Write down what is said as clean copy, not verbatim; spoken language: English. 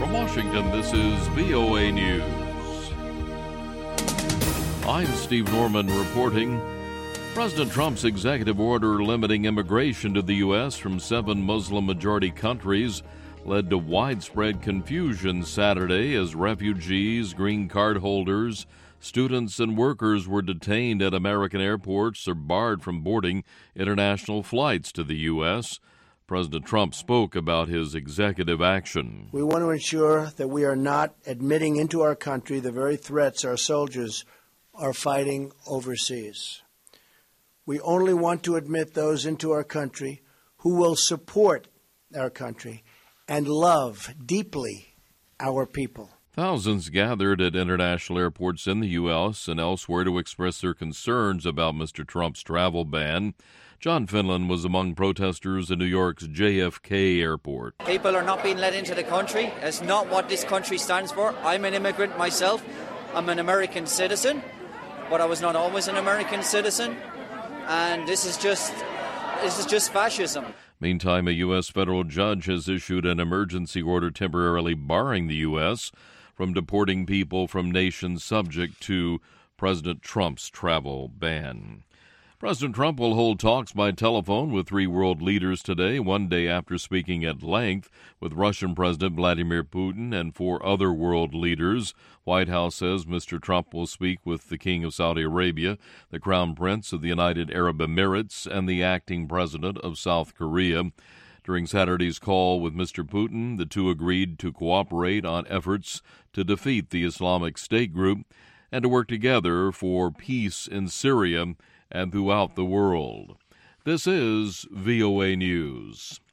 From Washington, this is VOA News. I'm Steve Norman reporting. President Trump's executive order limiting immigration to the U.S. from 7 Muslim-majority countries led to widespread confusion Saturday as refugees, green card holders, students, and workers were detained at American airports or barred from boarding international flights to the U.S. President Trump spoke about his executive action. We want to ensure that we are not admitting into our country the very threats our soldiers are fighting overseas. We only want to admit those into our country who will support our country and love deeply our people. Thousands gathered at international airports in the U.S. and elsewhere to express their concerns about Mr. Trump's travel ban. John Finland was among protesters in New York's JFK airport. People are not being let into the country. It's not what this country stands for. I'm an immigrant myself. I'm an American citizen, but I was not always an American citizen. And this is just fascism. Meantime, a U.S. federal judge has issued an emergency order temporarily barring the U.S. from deporting people from nations subject to President Trump's travel ban. President Trump will hold talks by telephone with 3 world leaders today, one day after speaking at length with Russian President Vladimir Putin and 4 other world leaders. White House says Mr. Trump will speak with the King of Saudi Arabia, the Crown Prince of the United Arab Emirates, and the acting president of South Korea. During Saturday's call with Mr. Putin, the two agreed to cooperate on efforts to defeat the Islamic State group and to work together for peace in Syria and throughout the world. This is VOA News.